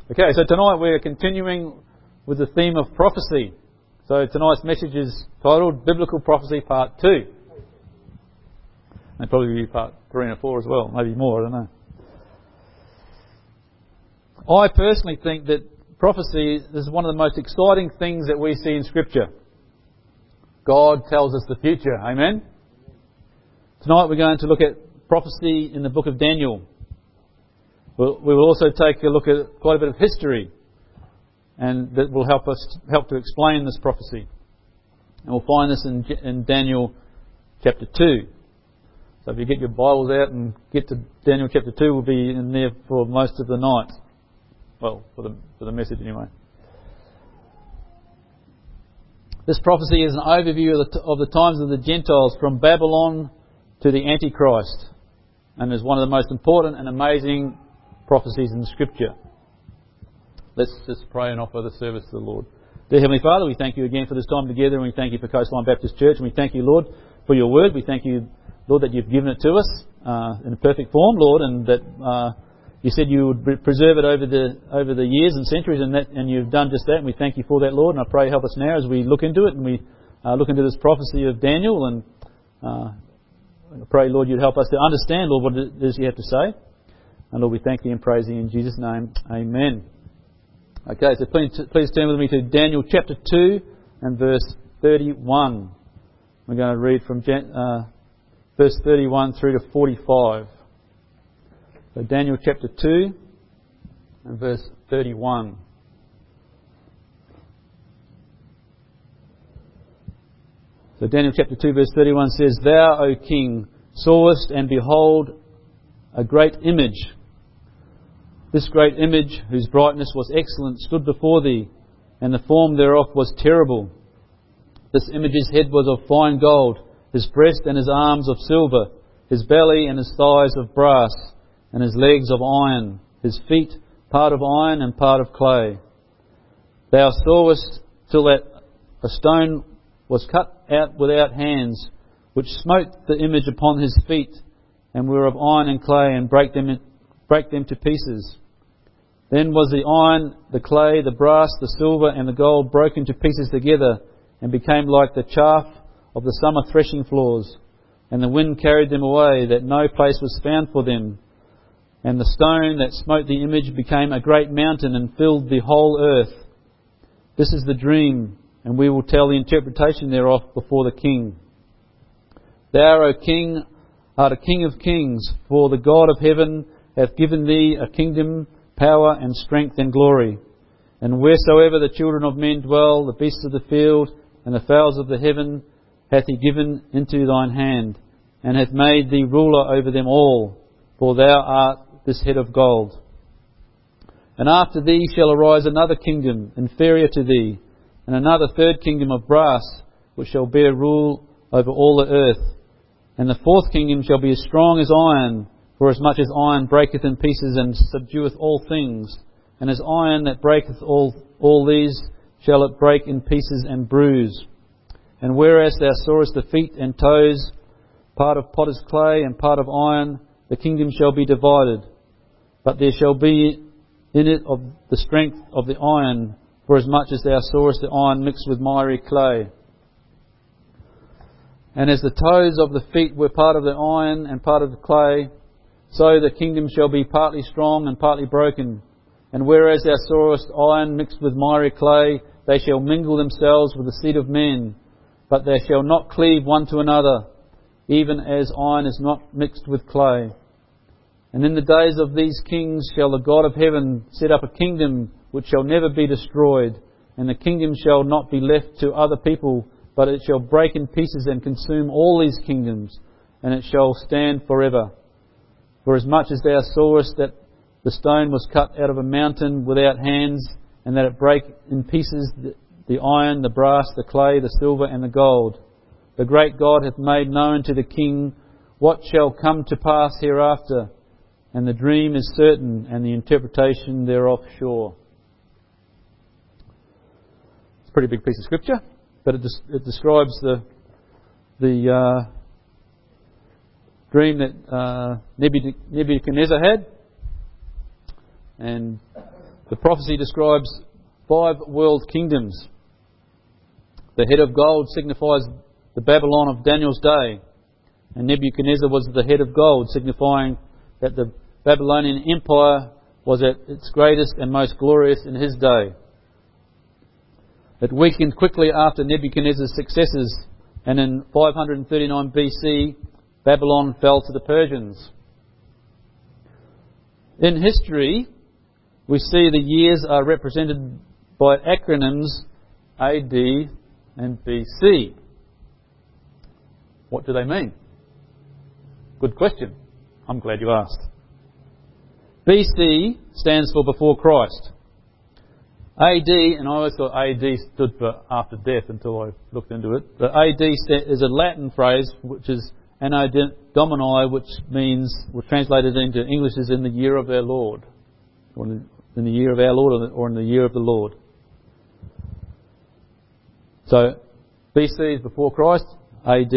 Okay, so tonight we're continuing with the theme of prophecy. So tonight's message is titled Biblical Prophecy Part 2. And probably be Part 3 and 4 as well, maybe more, I don't know. I personally think that prophecy is one of the most exciting things that we see in Scripture. God tells us the future, amen? Tonight we're going to look at prophecy in the book of Daniel. We will also take a look at quite a bit of history, and that will help to explain this prophecy. And we'll find this in Daniel chapter 2. So if you get your Bibles out and get to Daniel chapter 2, we'll be in there for most of the night. Well, for the message anyway. This prophecy is an overview of the times of the Gentiles from Babylon to the Antichrist, and is one of the most important and amazing prophecies in Scripture. Let's just pray and offer the service to the Lord. Dear Heavenly Father, we thank you again for this time together, and we thank you for Coastline Baptist Church, and we thank you, Lord, for your word. We thank you, Lord, that you've given it to us in a perfect form, Lord, and that you said you would preserve it over the years and centuries, and you've done just that, and we thank you for that, Lord. And I pray help us now as we look into it, and we look into this prophecy of Daniel, and I pray, Lord, you'd help us to understand, Lord, what it is you have to say. And Lord, we thank you and praise you in Jesus' name. Amen. Okay, so please turn with me to Daniel chapter 2 and verse 31. We're going to read from verse 31 through to 45. So Daniel chapter 2 and verse 31. So Daniel chapter 2 verse 31 says, Thou, O King, sawest, and behold, a great image. This great image, whose brightness was excellent, stood before thee, and the form thereof was terrible. This image's head was of fine gold, his breast and his arms of silver, his belly and his thighs of brass, and his legs of iron, his feet part of iron and part of clay. Thou sawest till that a stone was cut out without hands, which smote the image upon his feet, and were of iron and clay, and brake them to pieces. Then was the iron, the clay, the brass, the silver, and the gold broken to pieces together, and became like the chaff of the summer threshing floors. And the wind carried them away, that no place was found for them. And the stone that smote the image became a great mountain, and filled the whole earth. This is the dream, and we will tell the interpretation thereof before the king. Thou, O King, art a King of kings, for the God of heaven hath given thee a kingdom, power, and strength, and glory. And wheresoever the children of men dwell, the beasts of the field, and the fowls of the heaven, hath he given into thine hand, and hath made thee ruler over them all, for thou art this head of gold. And after thee shall arise another kingdom, inferior to thee, and another third kingdom of brass, which shall bear rule over all the earth. And the fourth kingdom shall be as strong as iron, for as much as iron breaketh in pieces and subdueth all things, and as iron that breaketh all these, shall it break in pieces and bruise. And whereas thou sawest the feet and toes, part of potter's clay and part of iron, the kingdom shall be divided. But there shall be in it of the strength of the iron, for as much as thou sawest the iron mixed with miry clay. And as the toes of the feet were part of the iron and part of the clay, so the kingdom shall be partly strong and partly broken. And whereas thou sawest iron mixed with miry clay, they shall mingle themselves with the seed of men, but they shall not cleave one to another, even as iron is not mixed with clay. And in the days of these kings shall the God of heaven set up a kingdom which shall never be destroyed, and the kingdom shall not be left to other people, but it shall break in pieces and consume all these kingdoms, and it shall stand forever. For as much as thou sawest that the stone was cut out of a mountain without hands, and that it brake in pieces the iron, the brass, the clay, the silver, and the gold, the great God hath made known to the king what shall come to pass hereafter, and the dream is certain, and the interpretation thereof sure. It's a pretty big piece of scripture, but it describes the dream that Nebuchadnezzar had. And The prophecy describes 5 world kingdoms. The head of gold signifies the Babylon of Daniel's day, and Nebuchadnezzar was the head of gold, signifying that the Babylonian Empire was at its greatest and most glorious in his day. It weakened quickly after Nebuchadnezzar's successors, and in 539 BC, Babylon fell to the Persians. In history, we see the years are represented by acronyms AD and BC. What do they mean? Good question. I'm glad you asked. BC stands for before Christ. AD, and I always thought AD stood for after death until I looked into it. But AD is a Latin phrase which is Anno Domini, which means, translated into English as in the year of our Lord. Or in the year of our Lord, or in the year of the Lord. So BC is before Christ, AD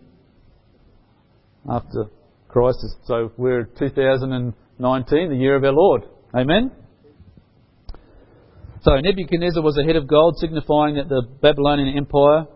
after Christ. So we're 2019, the year of our Lord. Amen? So Nebuchadnezzar was a head of gold, signifying that the Babylonian Empire,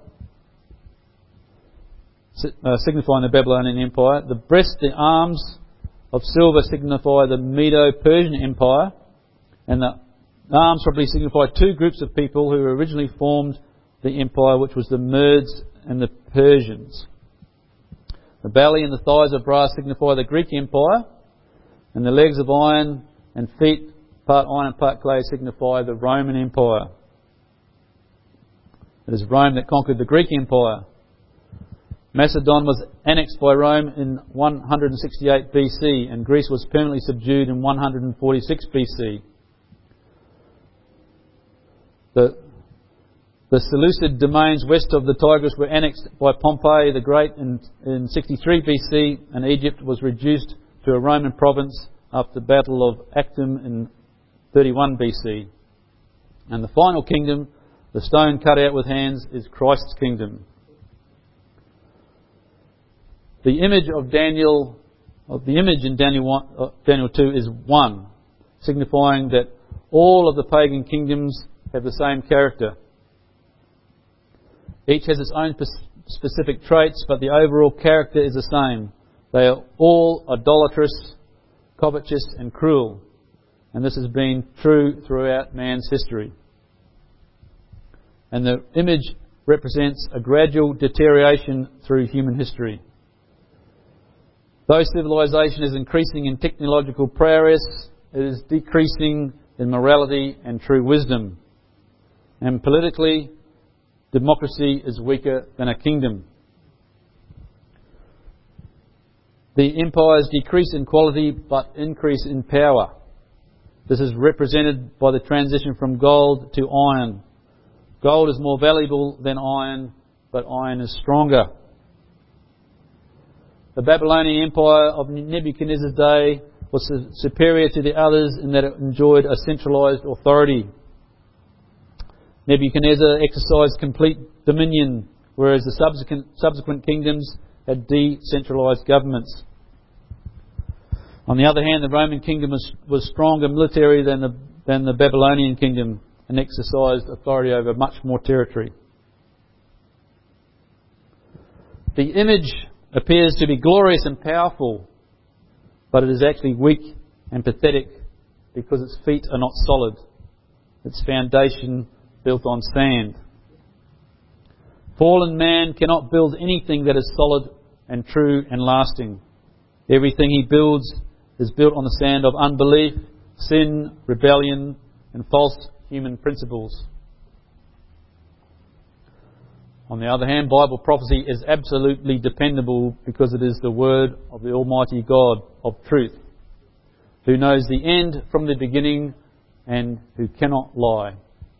the breast, the arms of silver signify the Medo-Persian Empire, and the arms probably signify 2 groups of people who originally formed the empire, which was the Medes and the Persians. The belly and the thighs of brass signify the Greek Empire, and the legs of iron and feet, part iron and part clay, signify the Roman Empire. It is Rome that conquered the Greek Empire. Macedon was annexed by Rome in 168 BC, and Greece was permanently subdued in 146 BC. The Seleucid domains west of the Tigris were annexed by Pompey the Great in 63 BC, and Egypt was reduced to a Roman province after the Battle of Actium in 31 BC. And the final kingdom, the stone cut out with hands, is Christ's kingdom. The image in Daniel 2 is 1, signifying that all of the pagan kingdoms have the same character. Each has its own specific traits, but the overall character is the same. They are all idolatrous, covetous and cruel. And this has been true throughout man's history. And the image represents a gradual deterioration through human history. Though civilization is increasing in technological prowess, it is decreasing in morality and true wisdom. And politically, democracy is weaker than a kingdom. The empires decrease in quality but increase in power. This is represented by the transition from gold to iron. Gold is more valuable than iron, but iron is stronger. The Babylonian Empire of Nebuchadnezzar's day was superior to the others in that it enjoyed a centralised authority. Nebuchadnezzar exercised complete dominion, whereas the subsequent kingdoms had decentralised governments. On the other hand, the Roman kingdom was stronger militarily than the Babylonian kingdom and exercised authority over much more territory. The image appears to be glorious and powerful, but it is actually weak and pathetic because its feet are not solid, its foundation built on sand. Fallen man cannot build anything that is solid and true and lasting. Everything he builds is built on the sand of unbelief, sin, rebellion, and false human principles. On the other hand, Bible prophecy is absolutely dependable because it is the word of the Almighty God of truth, who knows the end from the beginning and who cannot lie.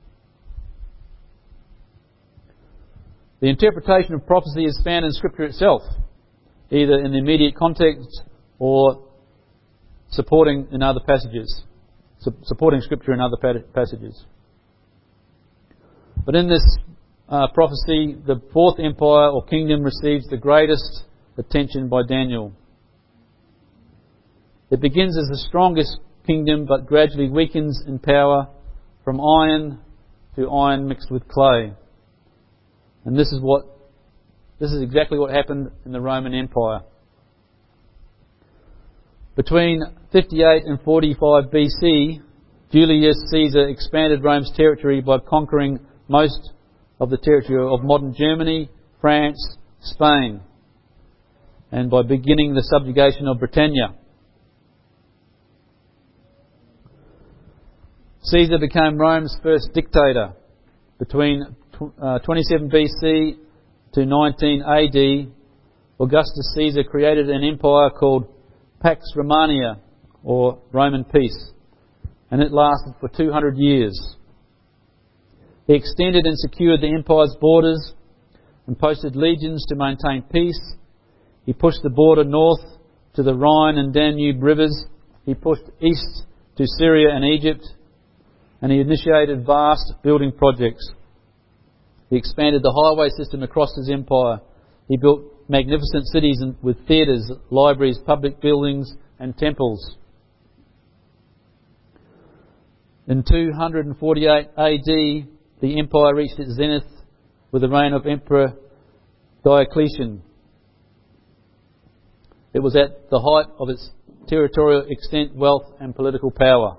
The interpretation of prophecy is found in Scripture itself, either in the immediate context or supporting in other passages, supporting Scripture in other passages. But in this prophecy, the fourth empire or kingdom receives the greatest attention by Daniel. It begins as the strongest kingdom, but gradually weakens in power from iron to iron mixed with clay. And this is exactly what happened in the Roman Empire. Between 58 and 45 BC, Julius Caesar expanded Rome's territory by conquering most of the territory of modern Germany, France, Spain, and by beginning the subjugation of Britannia. Caesar became Rome's first dictator. Between 27 BC to 19 AD, Augustus Caesar created an empire called Pax Romana, or Roman peace, and it lasted for 200 years. He extended and secured the empire's borders and posted legions to maintain peace. He pushed the border north to the Rhine and Danube rivers. He pushed east to Syria and Egypt, and he initiated vast building projects. He expanded the highway system across his empire. He built magnificent cities with theatres, libraries, public buildings and temples. In 248 AD, the empire reached its zenith with the reign of Emperor Diocletian. It was at the height of its territorial extent, wealth and political power.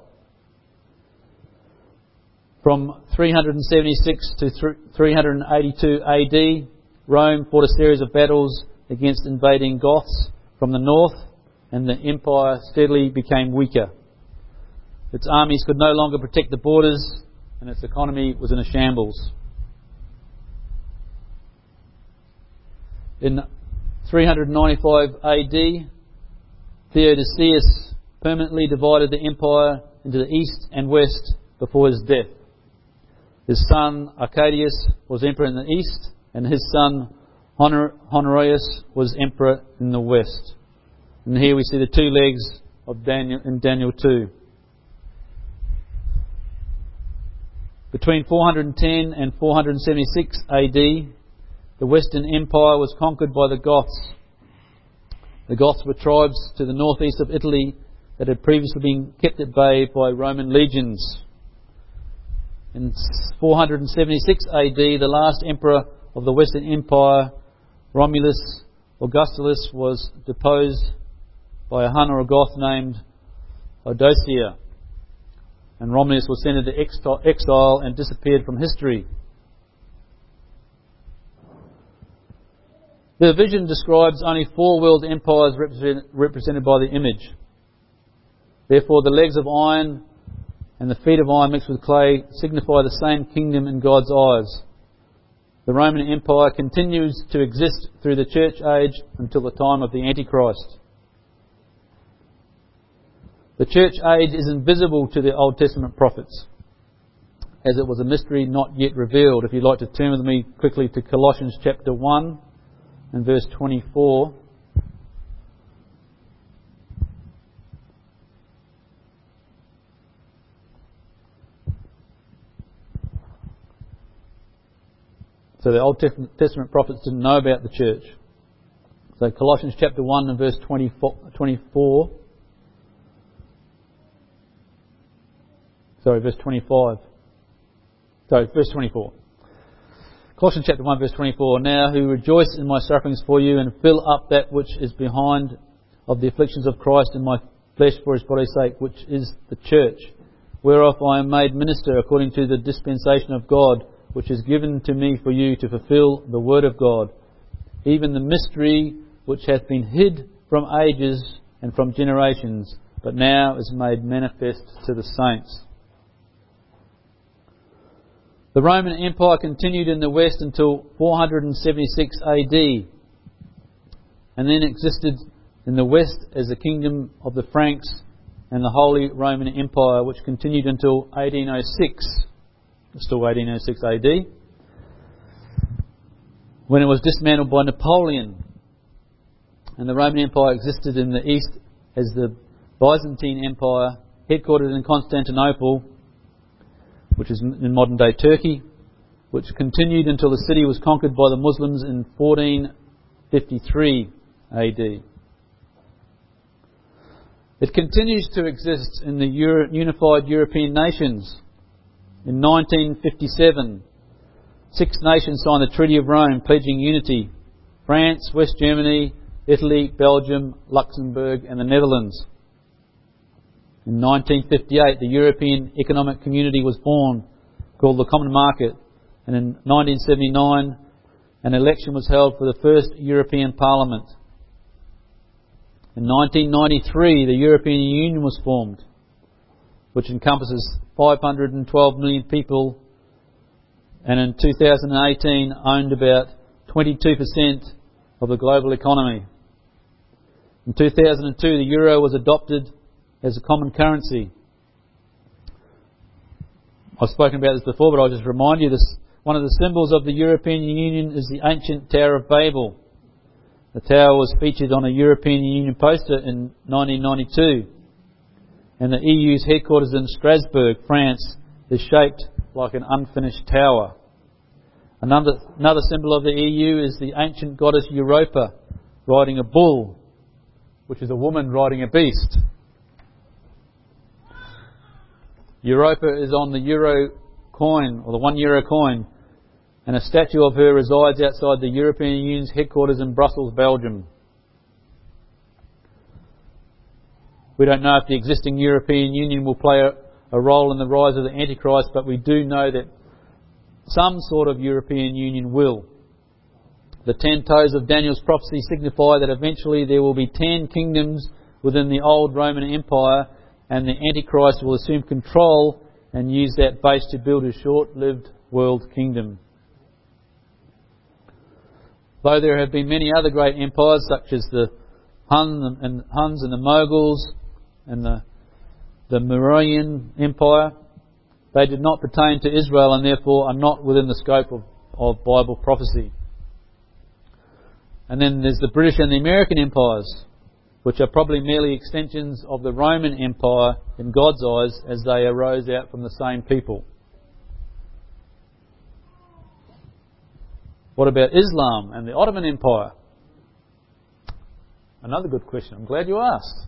From 376 to 382 AD, Rome fought a series of battles against invading Goths from the north, and the empire steadily became weaker. Its armies could no longer protect the borders, and its economy was in a shambles. In 395 AD, Theodosius permanently divided the empire into the east and west before his death. His son Arcadius was emperor in the east, and his son Honorius was emperor in the west. And here we see the two legs of Daniel in Daniel 2. Between 410 and 476 AD, the Western Empire was conquered by the Goths. The Goths were tribes to the northeast of Italy that had previously been kept at bay by Roman legions. In 476 AD, the last emperor of the Western Empire, Romulus Augustulus, was deposed by a Hun or a Goth named Eudocia, and Romulus was sent into exile and disappeared from history. The vision describes only four world empires represented by the image. Therefore, the legs of iron and the feet of iron mixed with clay signify the same kingdom in God's eyes. The Roman Empire continues to exist through the church age until the time of the Antichrist. The church age is invisible to the Old Testament prophets, as it was a mystery not yet revealed. If you'd like to turn with me quickly to Colossians chapter 1 and verse 24. So the Old Testament prophets didn't know about the church. So Colossians chapter 1 and verse 24. Verse 25. Verse 24. Colossians chapter 1 verse 24. Now who rejoice in my sufferings for you, and fill up that which is behind of the afflictions of Christ in my flesh for his body's sake, which is the church, whereof I am made minister according to the dispensation of God, which is given to me for you to fulfill the word of God, even the mystery which hath been hid from ages and from generations, but now is made manifest to the saints. The Roman Empire continued in the West until 476 AD, and then existed in the West as the kingdom of the Franks and the Holy Roman Empire, which continued until 1806, still 1806 AD, when it was dismantled by Napoleon. And the Roman Empire existed in the East as the Byzantine Empire, headquartered in Constantinople, which is in modern-day Turkey, which continued until the city was conquered by the Muslims in 1453 AD. It continues to exist in the unified European nations. In 1957, 6 nations signed the Treaty of Rome, pledging unity: France, West Germany, Italy, Belgium, Luxembourg and the Netherlands. In 1958, the European Economic Community was born, called the Common Market, and in 1979, an election was held for the first European Parliament. In 1993, the European Union was formed, which encompasses 512 million people, and in 2018 owned about 22% of the global economy. In 2002, the euro was adopted as a common currency. I've spoken about this before, but I'll just remind you this. One of the symbols of the European Union is the ancient Tower of Babel. The tower was featured on a European Union poster in 1992. And the EU's headquarters in Strasbourg, France, is shaped like an unfinished tower. Another symbol of the EU is the ancient goddess Europa riding a bull, which is a woman riding a beast. Europa is on the euro coin, or the €1 coin, and a statue of her resides outside the European Union's headquarters in Brussels, Belgium. We don't know if the existing European Union will play a role in the rise of the Antichrist, but we do know that some sort of European Union will. The 10 toes of Daniel's prophecy signify that eventually there will be 10 kingdoms within the old Roman Empire, and the Antichrist will assume control and use that base to build a short-lived world kingdom. Though there have been many other great empires, such as the Huns and the Moguls and the Mauryan Empire, they did not pertain to Israel and therefore are not within the scope of Bible prophecy. And then there's the British and the American empires, which are probably merely extensions of the Roman Empire in God's eyes, as they arose out from the same people. What about Islam and the Ottoman Empire? Another good question. I'm glad you asked.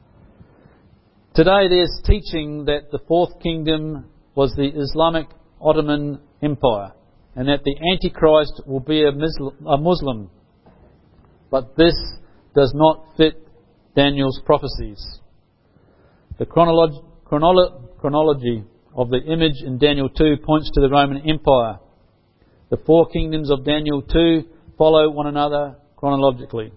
Today there's teaching that the fourth kingdom was the Islamic Ottoman Empire and that the Antichrist will be a Muslim. But this does not fit Daniel's prophecies. The chronology of the image in Daniel 2 points to the Roman Empire. The 4 kingdoms of Daniel 2 follow one another chronologically.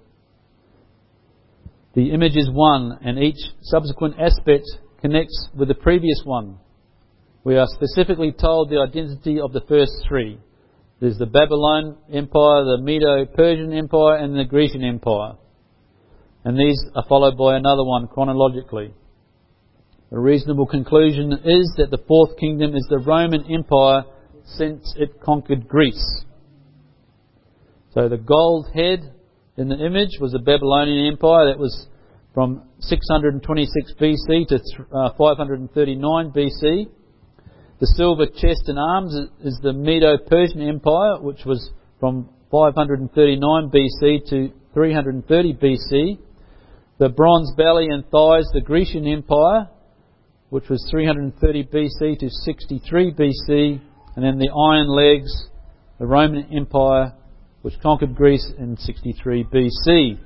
The image is one, and each subsequent aspect connects with the previous one. We are specifically told the identity of the first 3. There's the Babylon Empire, the Medo-Persian Empire, and the Grecian Empire. And these are followed by another one chronologically. A reasonable conclusion is that the fourth kingdom is the Roman Empire since it conquered Greece. So the gold head in the image was the Babylonian Empire. That was from 626 BC to 539 BC. The silver chest and arms is the Medo-Persian Empire, which was from 539 BC to 330 BC. The bronze belly and thighs, the Grecian Empire, which was 330 BC to 63 BC. And then the iron legs, the Roman Empire, which conquered Greece in 63 BC.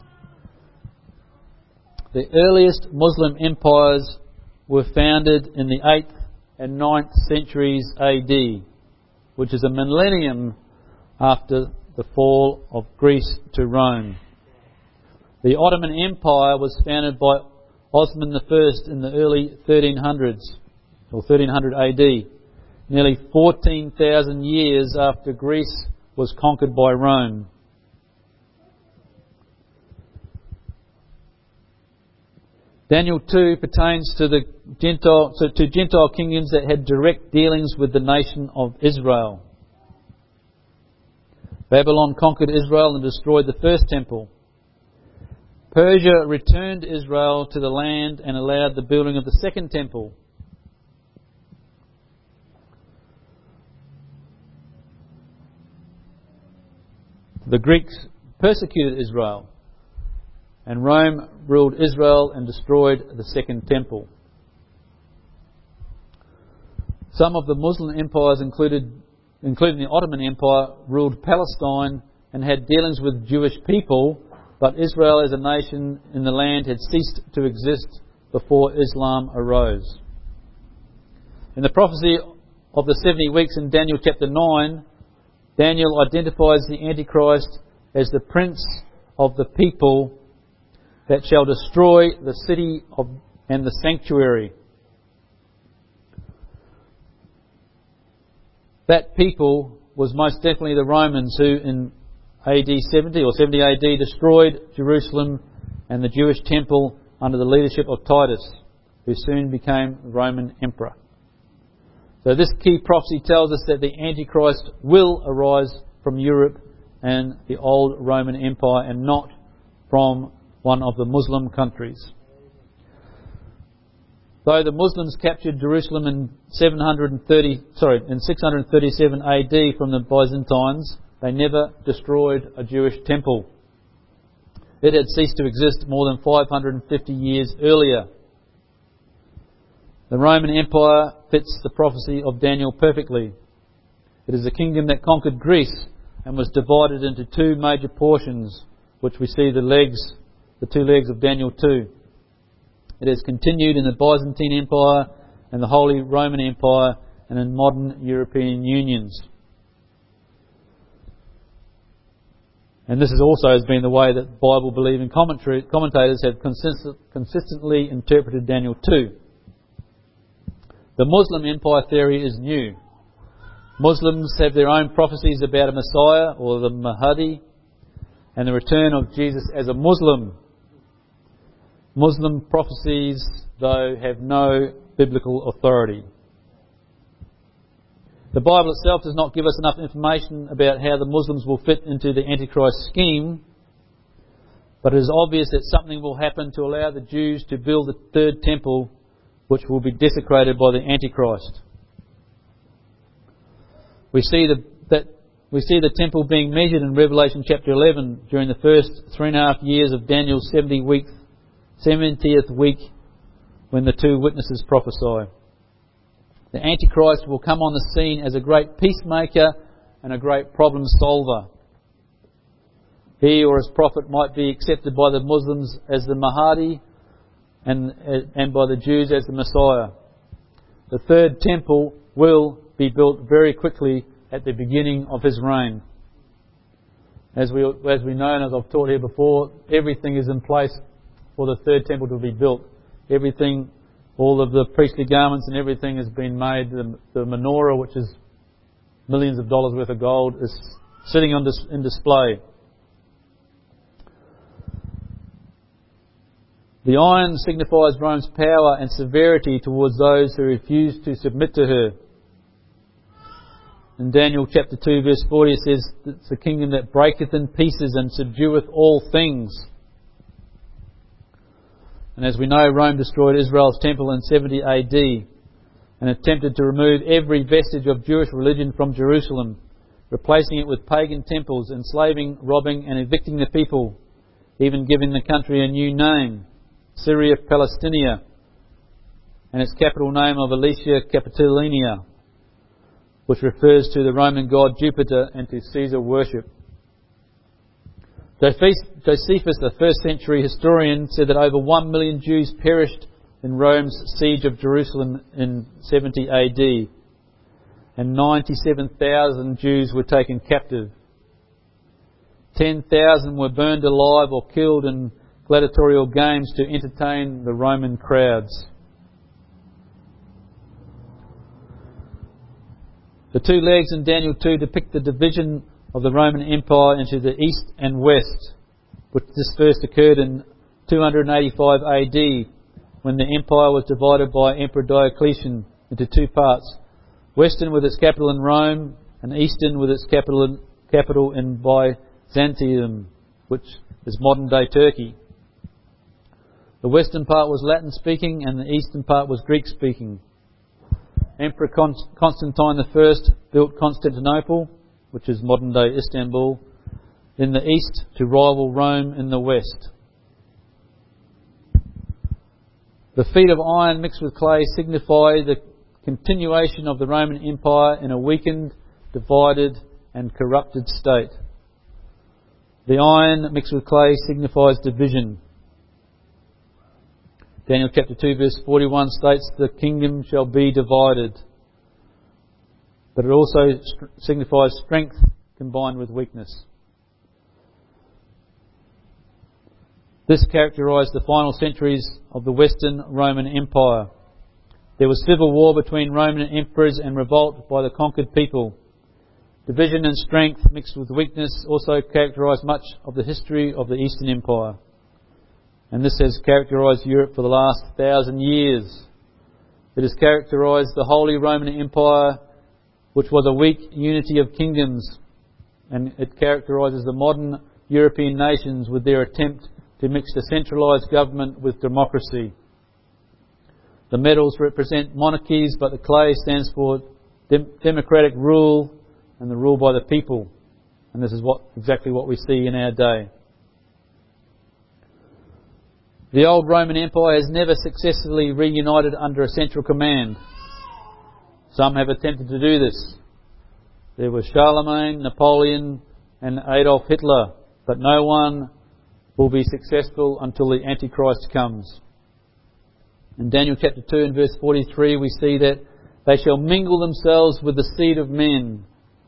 The earliest Muslim empires were founded in the 8th and 9th centuries AD, which is a millennium after the fall of Greece to Rome. The Ottoman Empire was founded by Osman I in the early 1300s, or 1300 AD, nearly 14,000 years after Greece was conquered by Rome. Daniel 2 pertains to Gentile kingdoms that had direct dealings with the nation of Israel. Babylon conquered Israel and destroyed the first temple. Persia returned Israel to the land and allowed the building of the second temple. The Greeks persecuted Israel. and Rome ruled Israel and destroyed the Second Temple. Some of the Muslim empires, including the Ottoman Empire, ruled Palestine and had dealings with Jewish people, but Israel as a nation in the land had ceased to exist before Islam arose. In the prophecy of the 70 weeks in Daniel chapter 9, Daniel identifies the Antichrist as the prince of the people that shall destroy the city and the sanctuary. That people was most definitely the Romans, who in AD 70 or 70 AD destroyed Jerusalem and the Jewish temple under the leadership of Titus, who soon became Roman emperor. So this key prophecy tells us that the Antichrist will arise from Europe and the old Roman Empire, and not from one of the Muslim countries. Though the Muslims captured Jerusalem in 637 AD from the Byzantines, they never destroyed a Jewish temple. It had ceased to exist more than 550 years earlier. The Roman Empire fits the prophecy of Daniel perfectly. It is a kingdom that conquered Greece and was divided into two major portions, which we see the two legs of Daniel 2. It has continued in the Byzantine Empire and the Holy Roman Empire and in modern European unions. And this has been the way that Bible-believing commentators have consistently interpreted Daniel 2. The Muslim empire theory is new. Muslims have their own prophecies about a Messiah, or the Mahdi, and the return of Jesus as a Muslim. Muslim prophecies, though, have no biblical authority. The Bible itself does not give us enough information about how the Muslims will fit into the Antichrist scheme, but it is obvious that something will happen to allow the Jews to build the third temple, which will be desecrated by the Antichrist. We see the temple being measured in Revelation chapter 11 during the first 3.5 years of Daniel's 70th week, when the two witnesses prophesy. The Antichrist will come on the scene as a great peacemaker and a great problem solver. He or his prophet might be accepted by the Muslims as the Mahdi and by the Jews as the Messiah. The third temple will be built very quickly at the beginning of his reign. As we know, and as I've taught here before, everything is in place for the third temple to be built. Everything, all of the priestly garments and everything has been made. The menorah, which is millions of dollars worth of gold, is sitting in display. The iron signifies Rome's power and severity towards those who refuse to submit to her. In Daniel chapter 2 verse 40 it says, it's a kingdom that breaketh in pieces and subdueth all things. And as we know, Rome destroyed Israel's temple in 70 AD and attempted to remove every vestige of Jewish religion from Jerusalem, replacing it with pagan temples, enslaving, robbing and evicting the people, even giving the country a new name, Syria Palestinia, and its capital name of Alesia Capitolinia, which refers to the Roman god Jupiter and to Caesar worship. Josephus, a first century historian, said that over 1 million Jews perished in Rome's siege of Jerusalem in 70 AD, and 97,000 Jews were taken captive. 10,000 were burned alive or killed in gladiatorial games to entertain the Roman crowds. The two legs in Daniel 2 depict the division of the Roman Empire into the east and west, which this first occurred in 285 AD, when the empire was divided by Emperor Diocletian into two parts, western with its capital in Rome and eastern with its capital in Byzantium, which is modern-day Turkey. The western part was Latin-speaking and the eastern part was Greek-speaking. Emperor Constantine I built Constantinople, which is modern-day Istanbul, in the east to rival Rome in the west. The feet of iron mixed with clay signify the continuation of the Roman Empire in a weakened, divided and corrupted state. The iron mixed with clay signifies division. Daniel chapter 2 verse 41 states the kingdom shall be divided. But it also signifies strength combined with weakness. This characterised the final centuries of the Western Roman Empire. There was civil war between Roman emperors and revolt by the conquered people. Division and strength mixed with weakness also characterised much of the history of the Eastern Empire. And this has characterised Europe for the last 1,000 years. It has characterised the Holy Roman Empire, which was a weak unity of kingdoms, and it characterises the modern European nations with their attempt to mix the centralised government with democracy. The metals represent monarchies, but the clay stands for democratic rule and the rule by the people. And this is exactly what we see in our day. The old Roman Empire has never successfully reunited under a central command. Some have attempted to do this. There were Charlemagne, Napoleon and Adolf Hitler, but no one will be successful until the Antichrist comes. In Daniel chapter 2 and verse 43 we see that they shall mingle themselves with the seed of men.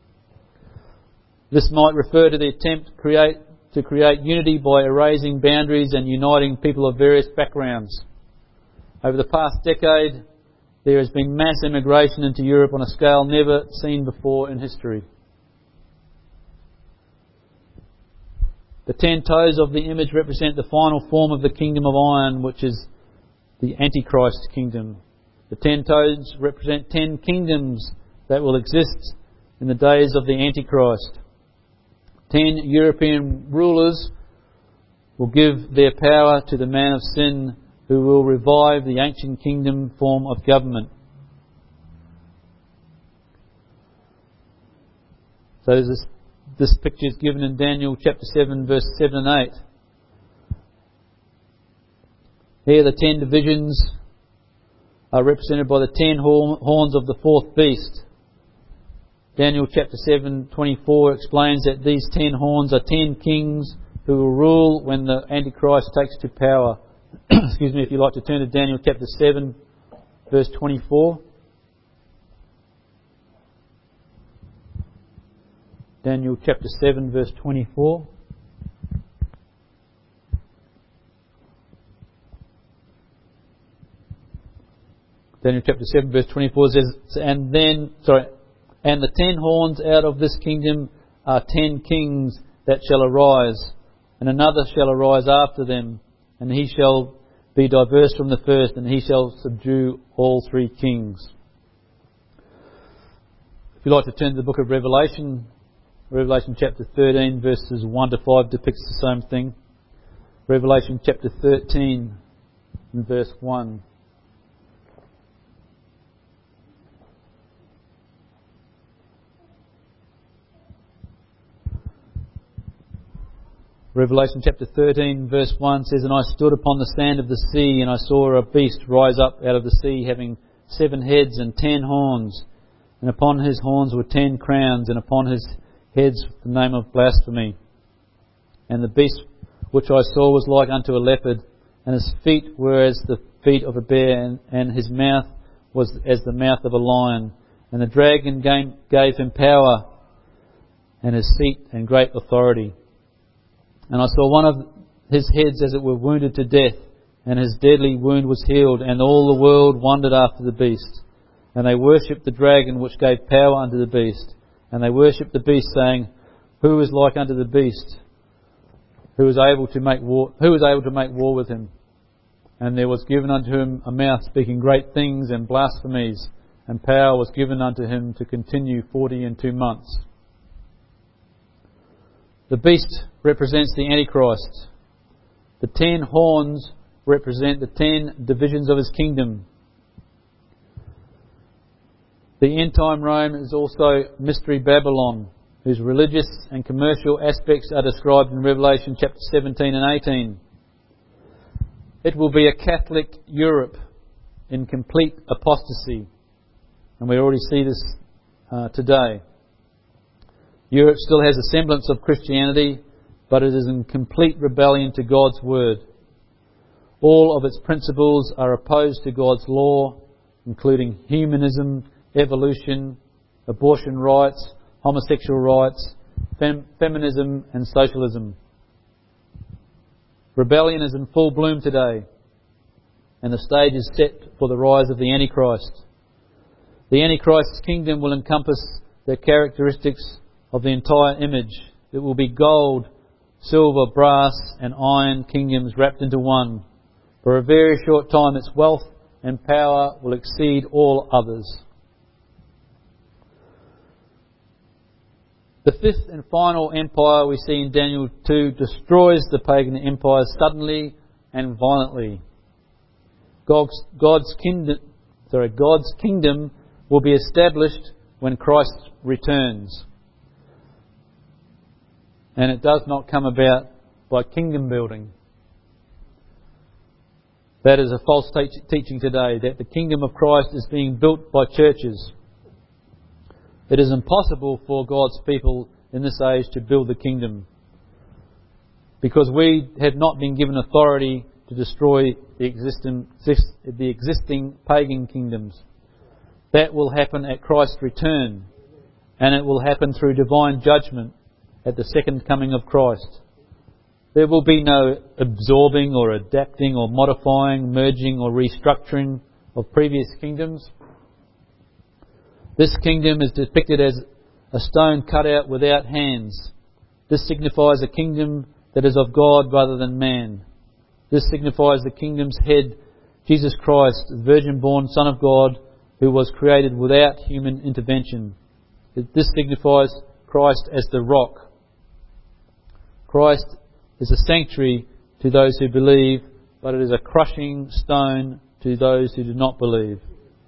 This might refer to the attempt to create unity by erasing boundaries and uniting people of various backgrounds. Over the past decade, there has been mass immigration into Europe on a scale never seen before in history. The 10 toes of the image represent the final form of the kingdom of iron, which is the Antichrist kingdom. The 10 toes represent 10 kingdoms that will exist in the days of the Antichrist. 10 European rulers will give their power to the man of sin, who will revive the ancient kingdom form of government. So this picture is given in Daniel chapter 7 verse 7 and 8. Here the 10 divisions are represented by the 10 horns of the fourth beast. Daniel chapter 7:24 explains that these 10 horns are 10 kings who will rule when the Antichrist takes to power. Excuse me, if you'd like to turn to Daniel chapter 7 verse 24. Daniel chapter 7 verse 24. Daniel chapter 7 verse 24 says, and the 10 horns out of this kingdom are 10 kings that shall arise, and another shall arise after them, and he shall be diverse from the first, and he shall subdue all 3 kings. If you'd like to turn to the book of Revelation, Revelation chapter 13 verses 1 to 5 depicts the same thing. Revelation chapter 13 and verse 1. Revelation chapter 13 verse 1 says, and I stood upon the sand of the sea, and I saw a beast rise up out of the sea, having 7 heads and 10 horns. And upon his horns were 10 crowns, and upon his heads the name of blasphemy. And the beast which I saw was like unto a leopard, and his feet were as the feet of a bear, and his mouth was as the mouth of a lion. And the dragon gave him power, and his seat and great authority. And I saw one of his heads as it were wounded to death, and his deadly wound was healed, and all the world wondered after the beast. And they worshipped the dragon which gave power unto the beast. And they worshipped the beast, saying, who is like unto the beast? Who is able to make war with him? And there was given unto him a mouth speaking great things and blasphemies, and power was given unto him to continue 42 months. The beast represents the Antichrist. The 10 horns represent the 10 divisions of his kingdom. The end-time Rome is also Mystery Babylon, whose religious and commercial aspects are described in Revelation chapter 17 and 18. It will be a Catholic Europe in complete apostasy. And we already see this today. Europe still has a semblance of Christianity, but it is in complete rebellion to God's word. All of its principles are opposed to God's law, including humanism, evolution, abortion rights, homosexual rights, feminism and socialism. Rebellion is in full bloom today, and the stage is set for the rise of the Antichrist. The Antichrist's kingdom will encompass the characteristics of the entire image. It will be gold, silver, brass and iron kingdoms wrapped into one. For a very short time its wealth and power will exceed all others. The fifth and final empire we see in Daniel 2 destroys the pagan empires suddenly and violently. God's kingdom will be established when Christ returns. And it does not come about by kingdom building. That is a false teaching today, that the kingdom of Christ is being built by churches. It is impossible for God's people in this age to build the kingdom, because we have not been given authority to destroy the existing pagan kingdoms. That will happen at Christ's return, and it will happen through divine judgment at the second coming of Christ. There will be no absorbing or adapting or modifying, merging or restructuring of previous kingdoms. This kingdom is depicted as a stone cut out without hands. This signifies a kingdom that is of God rather than man. This signifies the kingdom's head, Jesus Christ, the virgin-born Son of God, who was created without human intervention. This signifies Christ as the rock. Christ is a sanctuary to those who believe, but it is a crushing stone to those who do not believe.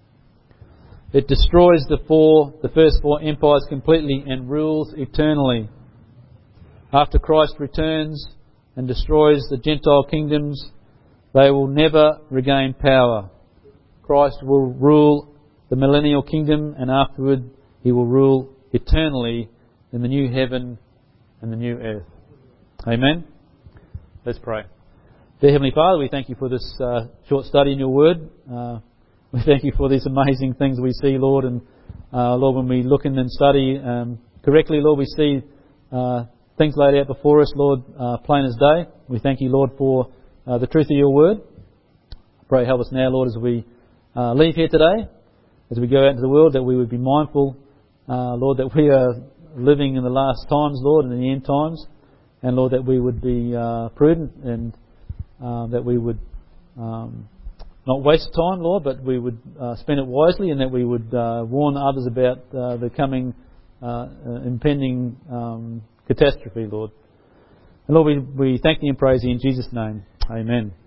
It destroys the first four empires completely and rules eternally. After Christ returns and destroys the Gentile kingdoms, they will never regain power. Christ will rule the millennial kingdom, and afterward he will rule eternally in the new heaven and the new earth. Amen. Let's pray. Dear Heavenly Father, we thank you for this short study in your word. We thank you for these amazing things we see, Lord. And Lord, when we look in and study correctly, Lord, we see things laid out before us, Lord, plain as day. We thank you, Lord, for the truth of your word. I pray help us now, Lord, as we leave here today, as we go out into the world, that we would be mindful, Lord, that we are living in the last times, Lord, and in the end times. And Lord, that we would be prudent, and that we would not waste time, Lord, but we would spend it wisely, and that we would warn others about the coming impending catastrophe, Lord. And Lord, we thank you and praise you in Jesus' name. Amen.